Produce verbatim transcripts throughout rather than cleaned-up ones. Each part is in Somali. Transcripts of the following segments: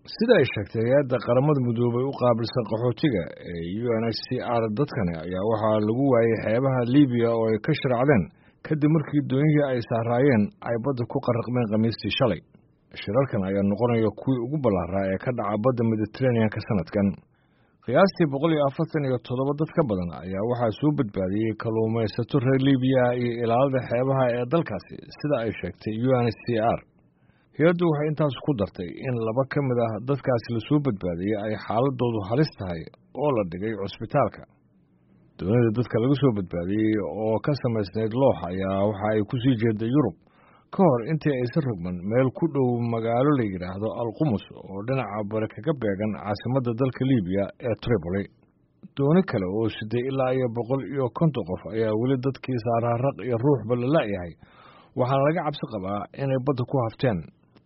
sida ay sheegtay hay-adda qaramada midoobay u qaabilsan qaxootiga ee U N H C R dadkani ayaa waxaa lagu waayay xeebaha Liibiya oo ay ka shiracdeen kadib markii doonihii ay saaraayeen ay badda ku qarraqmeen khamiistii shalay. Shirarkan ayaa noqonaya kuwii ugu ballaaraa ee ka dhaca badda Mediterranean-ka sanadkan. qiyaastii boqol iyo afartan iyo toddoba dad ka badan ayaa waxaa soo badbaadiyey kalluumaysato reer Liibiya iyo ilaalada xeebaha ee dalkaasi sida ay sheegtay U N H C R. hay-addu waxay intaas ku dartay in laba ka mid ah dadkaasi la soo badbaadiyey ay xaaladoodu halis tahay oo la dhigay cusbitaalka. doonida dadka laga soo badbaadiyey oo ka samaysnayd loox ayaa waxa ay ku sii jeeday Yurub ka hor intii aysan rogman meel ku dhow magaalo la yidhaahdo Alqumus oo dhinaca bari kaga beegan caasimadda dalka Liibiya ee Tripoli. dooni kale oo siday ilaa iyo boqol iyo konton qof ayaa weli dadkii saaraa raq iyo ruuxba la la'yahay waxaana laga cabsi qabaa inay badda ku hafteen.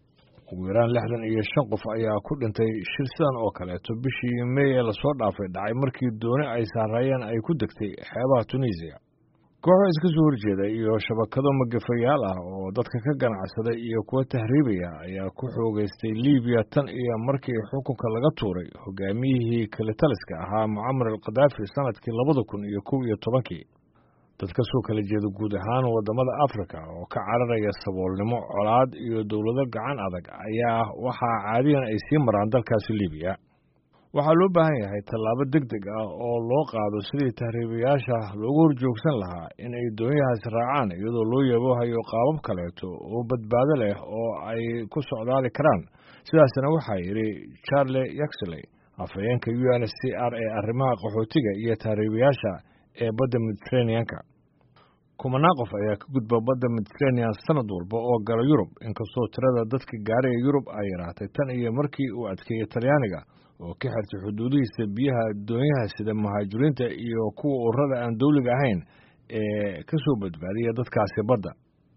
ugu yaraan lixdan iyo shan qof ayaa ku dhintay shil sidan oo kaleeto bishii May ee lasoo dhaafay dhacay markii dooni ay saaraayeen ay ku degtay xeebaha Tunisia. kooxo iska soo horjeeda iyo shabakado magafayaal ah oo dadka ka ganacsada iyo kuwa tahriibaya ayaa ku xoogaystay Liibiya tan iyo markii xukunka laga tuuray hogaamiyihii kale taliska ahaa Muammar al-Qadaafi sanadkii labada kun iyo kow iyo tobankii. dadka soo kala jeeda guud ahaan wadamada Afrika oo ka cararaya saboolnimo, colaad iyo dowlado gacan adag ayaa waxaa caadiyan ay sii maraan dalkaasi Liibiya. waxaa loo baahan yahay tallaabo degdeg ah oo loo qaado sidii tahriibayaasha loogu horjoogsan lahaa in ay doonyahaas raacaan iyadoo loo yaboohayo qaabab kaleeto oo badbaado leh oo ay ku socdaali karaan. sidaasna waxaa yidhi Charles Yaxley, afhayeenka U N H C R ee arrimaha qaxootiga iyo tahriibayaasha ee badda Mediterranean-ka. kumanaan qof ayaa ka gudba badda Mediterranean sanad walba oo gala Yurub, inkastoo tirada dadka gaaraya Yurub ay yaraatay tan iyo markii uu adkeeyey Talyaaniga oo ka xirtay xuduudihiisa biyaha doonyaha sida muhaajiriinta iyo kuwa ururada aan dawliga ahayn ee ka soo badbaadiya dadkaasi badda.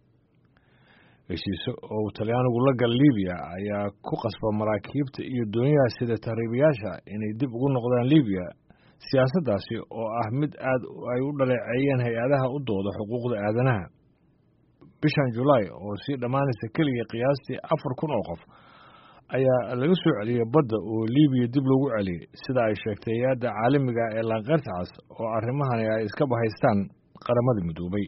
heshiise oo Talyaanigu la gal Liibiya ayaa ku qasba maraakiibta iyo doonyaha sida tahriibayaasha inay dib ugu noqdaan Liibiya. siyaasaddaasi oo ah mid aad ay u dhaleeceeyeen hay-adaha u dooda xuquuqda aadanaha. bishan Julaay oo sii dhammaanaysa keliya qiyaastii afar kun oo qof ayaa laga soo celiyey badda oo Liibiya dib loogu celiyey sida ay sheegtay hay-adda caalamiga ee Laanqeyrta Cas oo arrimahani ay iska bahaystaan qaramada midoobay.